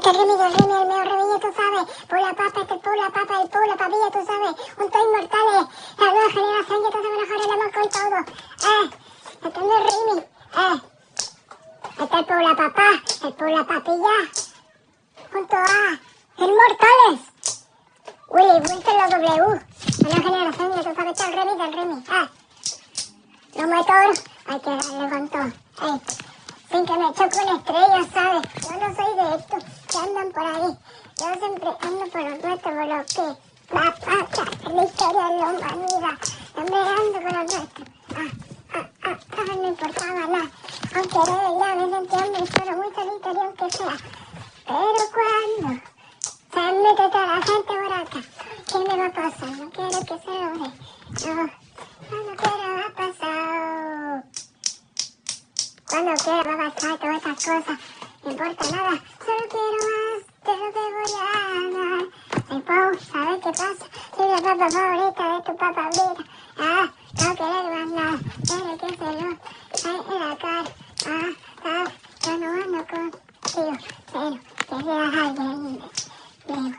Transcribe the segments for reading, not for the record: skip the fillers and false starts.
Este Remy del Remy, el mejor Remy, tú sabes. Pula papa, este pula papa, el pula papilla, tú sabes. Juntos inmortales, la nueva generación, que tú sabes, nos arreglamos con todo. Este no es Remy, este es el pula papá, el pula papilla. Junto a inmortales. Willy Wilson, la W. La nueva generación, que tú sabes, este es el Remy del Remy. Los motores, hay que darle con todo. Sin que me choque una estrella, ¿sabes? Yo no soy de estos que andan por ahí. Yo siempre ando por los nuestros, por lo que va a pasar en la historia de la humanidad. Siempre ando con los nuestros. No importaba nada. Aunque de verdad me sentía muy solo, muy solitario, aunque sea. Pero cuando se mete toda la gente por acá, ¿qué me va a pasar? No quiero que se logre. No quiero va a pasar. Cuando quiera va a pasar todas estas cosas, no importa nada, solo quiero más de lo que voy a dar. Soy Pau, ¿sabes qué pasa? Soy la papa favorita de tu papa vida. No quiero más nada, quiero que se lo cae en la cara. Yo no ando contigo, pero que seas alguien lejos.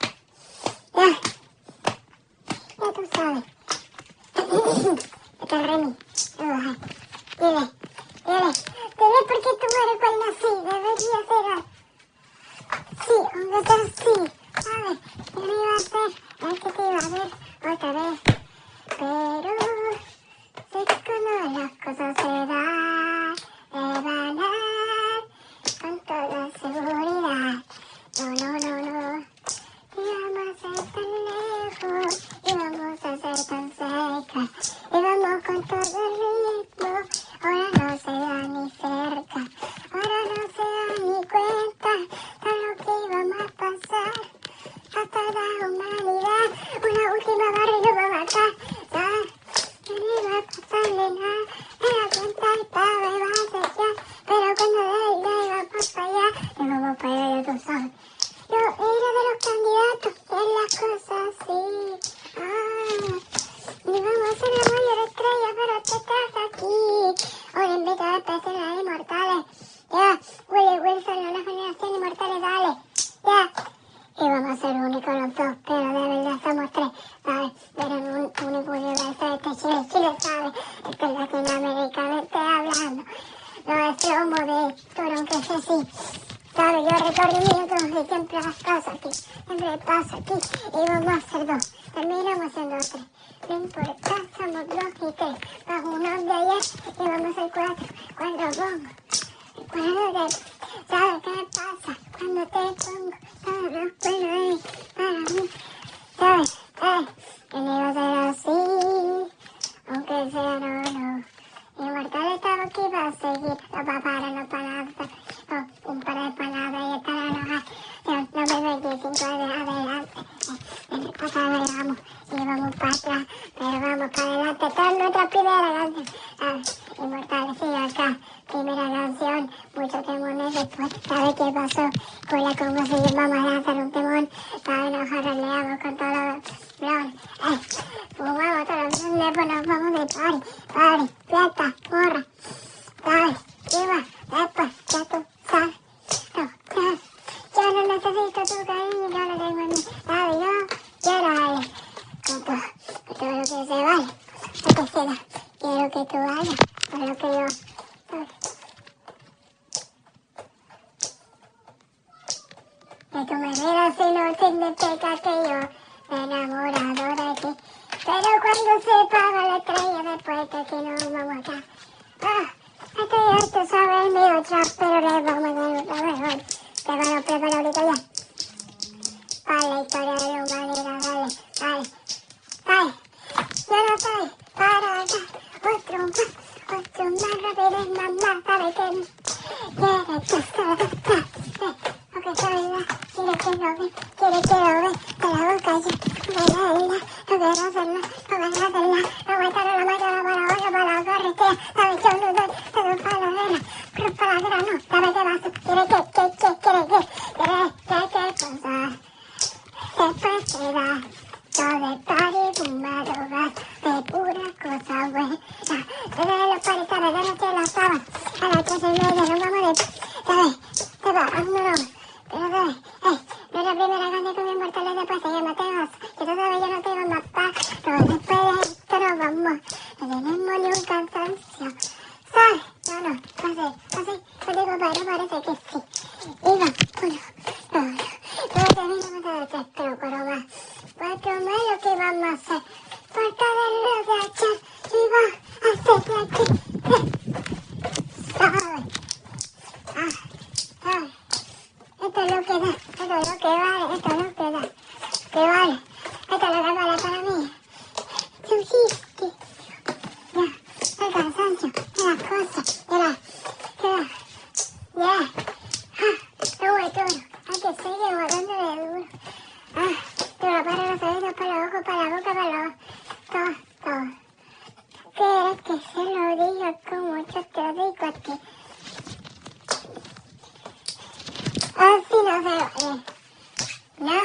Ya tú sabes. Este es Remy, dile. Dile por qué tú eres cual nací, debería ser sí, aunque sea así, ¿sabes? Yo no iba a ser el que te iba a ver otra vez, pero sé que cuando las cosas se dan, me van a dar con toda seguridad. No, íbamos a ser tan lejos, íbamos a ser tan cerca, íbamos con todo el ritmo. Ahora no se da ni cerca, ahora no se da ni cuenta de lo que íbamos a pasar. Hasta la humanidad, una última barra y nos va a matar. No iba a pasarle nada, me da cuenta y estaba iba a sellar. Pero cuando de verdad íbamos para allá, íbamos para allá, ya tú sabes. Yo era de los candidatos en las cosas así. Y vamos a ser la mayor estrella, pero te estás aquí. Ahora invita a personas inmortales. Willy Wilson, la generación inmortales, dale. Y vamos a ser únicos los dos, pero de verdad somos tres, ¿sabes? Pero en un único universo, Chile, ¿sabes? Esto es latinoamericamente hablando. No es lomo de toro, aunque sé sí. ¿Sabes? Yo recorrí minutos y siempre las paso aquí, siempre paso aquí. Y vamos a ser dos, terminamos siendo tres. No importa, somos dos y tres. Bajo unos de ayer y vamos a ser cuatro. Cuando ¿sabes qué me pasa? Cuando te pongo todo lo bueno para mí. ¿Sabes? Que no iba a ser así, aunque sea no. Inmortal estaba aquí para seguir, no para parar, no para nada. Un par de palabras y estar enojado. No me 25 de adelante. En el pasado íbamos para atrás, pero vamos para adelante. Esta es nuestra primera canción. Inmortales, sí, acá. Primera canción, muchos temones después. ¿Sabes qué pasó? Con la conversación vamos a lanzar un temón. ¿Sabes? Nos arregleamos con todos los blones. Fumamos todos los blones, después nos vamos de party, fiesta, morra. ¿Sabes? Lleva, después, ya tú sabes. Yo no necesito tu cariño, yo lo tengo en mí. ¿Sabes? Yo quiero a ella. Con todo lo que se vale, lo que se da. Quiero que tú vayas por lo que yo. Que tú me miras y no significa que yo me enamorado de ti. Pero cuando se paga la estrella después de que nos vamos acá. Tú sabes mi otra, pero le vamos a dar otra mejor. Te van a preparar ahorita ya. Para la historia de la humanidad, dale. Yo no soy para acá. Otro más rápido es más, ¿sabes qué? Quieres que se va. Porque soy la, quiere que lo ve, de la boca yo, de la isla, no quiero hacerla, no matar a la mano, para la carretera, sabes que uno doy, todo para la guerra, pero para la guerra no, sabes qué vas, quiere pasar, después se va, todo el party, fumado vas, de pura cosa buena, desde los paris, sabes, de noche la sábana, a las 3:30 nos vamos de, sabes, se va, no, pero sabes, parece que sí. Y va, pero más. 4 más lo que vamos a hacer. Falta darle de echar y va a hacer aquí. Esto es lo que da, esto es lo que vale, esto es lo que da. Que vale, esto es lo que vale para mí. Subsiste. Ya, el cansancio de las cosas, todo es todo. Hay que seguir botándole duro. Duro para los oídos, para los ojos, para la boca, para los... todo. ¿Quieres que se lo diga como yo te lo digo a ti? Así no se vale. No.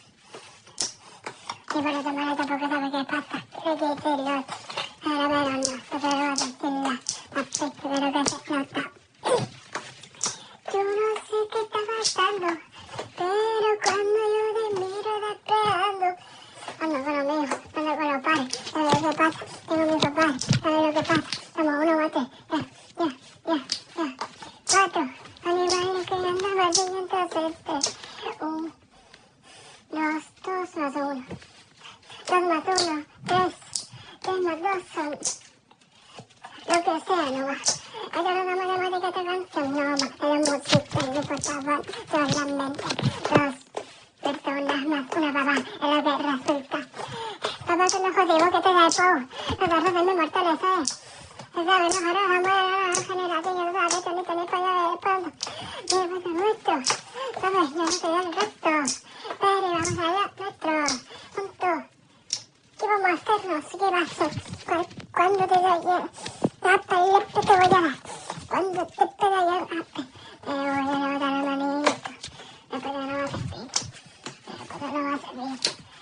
Y por eso Mara tampoco sabe qué pasa. Quiere que te lo... Pero no, pero decirla. Pero que se nota. Yo no sé qué está pasando, pero cuando yo te miro despegando, ando con los míos, ando con los pares, ¿sabes lo que pasa? Tengo mis pares, ¿sabes lo que pasa? Somos uno más tres, ya. 4 animales que andan persiguiendo este. 1, 2, 2 más 1. 2 más 1, 3. 3 más 2 son... lo que sea nomás. Hay una matemática de canción, no más que la música y portaban solamente 2 personas más una papá, es lo que resulta. Papá con los jodidos que te da el POU, los garros de mi mortales, ¿sabes? ¿Sabes? Los garros de la generación, yo no sabía que ni tenés para allá de pronto. Me pasa mucho, ¿sabes? Yo no sé el resto, pero vamos allá, nuestro punto. ¿Qué vamos a hacernos? ¿Qué va a ser? ¿Cuándo te doy? Hasta el lepto te voy a dar. Cuando te doy el arte, te voy a levantar la manito. Después no va a servir. Después no va a servir.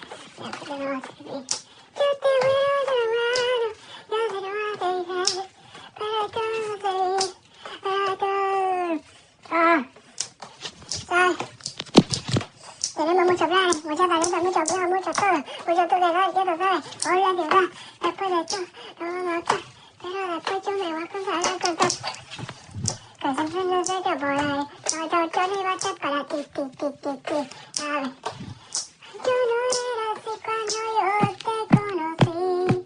Yo te voy a dar la mano. Yo te lo voy a dejar. Para todo servir. Para todo. ¿Sabes? Tenemos muchos planes, muchos talentos, muchos planes, mucho todo. Mucho tú que das, ya tú sabes. Hola, que va. Después de todo, lo vamos a hacer. Pero después yo me voy a consagrar con todo. Que siempre no sé qué por ahí. Todo iba a estar para ti. A ver. Yo no era así cuando yo te conocí.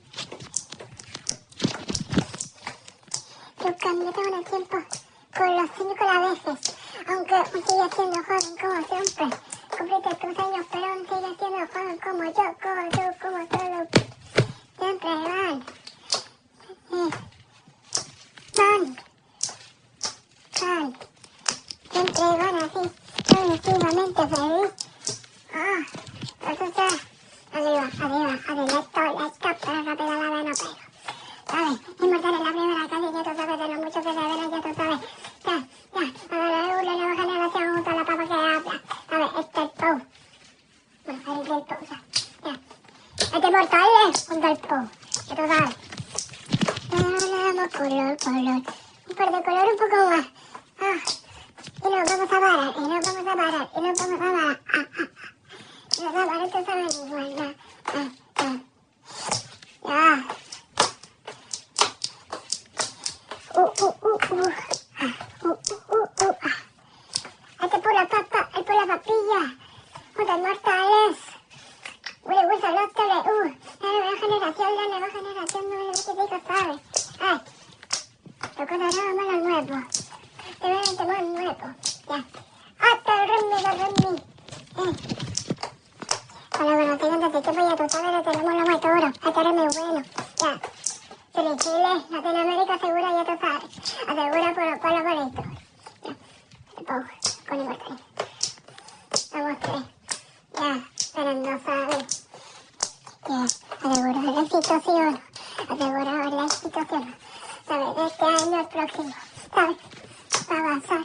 Yo cambié con el tiempo, con los 5 veces. Aunque aún sigue siendo joven como siempre. Cumpliste tus años, pero aún sigue siendo joven como yo, como tú, como todos. Siempre van. Siempre van así, progresivamente feliz. Entonces, arriba, let's go, pero rápido la vena, pero. ¿Sabes? Inmortal en la primera calle, ya tú sabes de lo mucho que se ven, ya tú sabes. Ya, a ver, la nueva generación junto a la papa que habla. ¿Sabes? Este es el POU. Bueno, el del POU, ya. Este portal es junto al POU, ya tú sabes. Color. Un par de color un poco más. Y nos vamos a parar. Y nos vamos a parar. Tú sabes igual. Ya. Este por la papa, el por la papilla. Juntos mortales. Le gustan los tele. La nueva generación, no me digo, ¿sabes? Recordaremos lo nuevo. Te veremos lo nuevo. Ya. Hasta el Remy. Bueno, siguiente tiempo ya tú sabes, lo tenemos lo más duro. Hasta el Remy bueno. Ya. Chile, Latinoamérica segura, ya tú sabes. Asegura por esto. Ya. Con inmortal. Somos 3. Ya. Pero no sabes. Ya. Asegura la situación. ¿Sabes? Este año el próximo. ¿Sabes? Va a avanzar.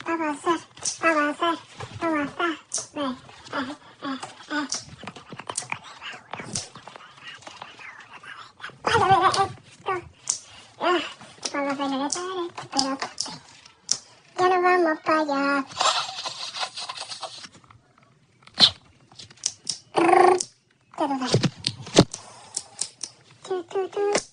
Para ver esto. Vamos a finalizar esto, pero ya nos vamos para allá. Ya tú sabes.